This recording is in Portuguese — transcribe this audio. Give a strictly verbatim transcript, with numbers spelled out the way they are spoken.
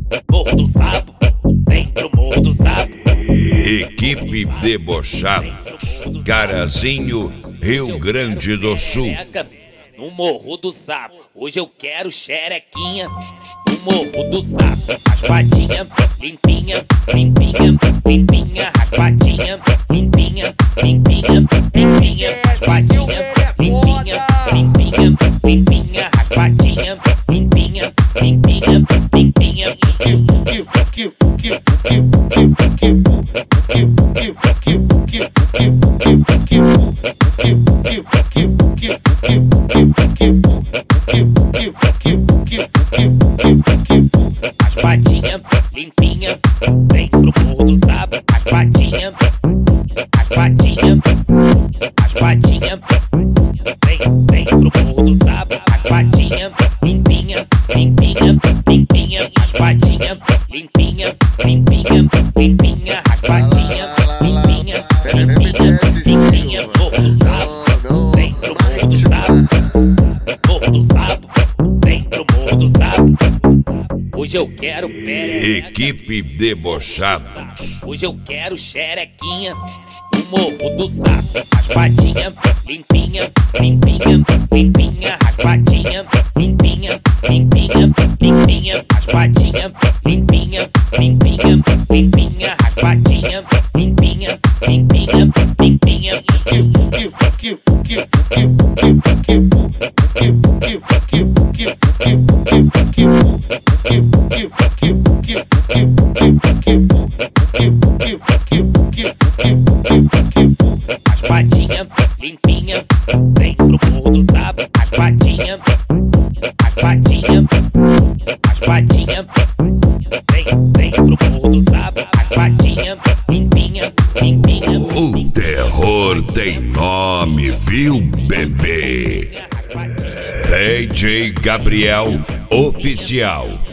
Morro do Sapo, vem pro Morro do Sapo. Equipe Debochados, Carazinho, Rio Grande do Sul. No Morro do Sapo, hoje eu quero xerequinha. No Morro do Sapo, raspadinha, limpinha, limpinha, limpinha, raspadinha, limpinha, limpinha, limpinha, raspadinha, limpinha, limpinha, limpinha, raspadinha, limpinha, limpinha, limpinha. Raspadinha, limpinha, vem pro Morro do Sapo. Raspadinha, raspadinha, raspadinha, vem, vem pro Morro do Sapo. Raspadinha, limpinha, limpinha, limpinha, raspadinha, limpinha, limpinha, limpinha, raspadinha, limpinha, limpinha, limpinha. Morro do Sapo, vem pro Morro do Sapo. Morro do Sapo, vem pro Morro do Sapo. Hoje eu quero perereca. Equipe Debochados. Hoje eu quero xerequinha. No Morro do Sapo, raspadinha, limpinha, limpinha, limpinha, raspadinha, limpinha, limpinha, limpinha, raspadinha, limpinha, limpinha, limpinha, raspadinha, limpinha, limpinha, limpinha. Raspadinha, limpinha, vem pro Morro do Sapo. Raspadinha, raspadinha, raspadinha, vem, vem pro Morro do Sapo. Raspadinha, limpinha, limpinha. O terror tem nome, viu, bebê? D J Gabriel Oficial.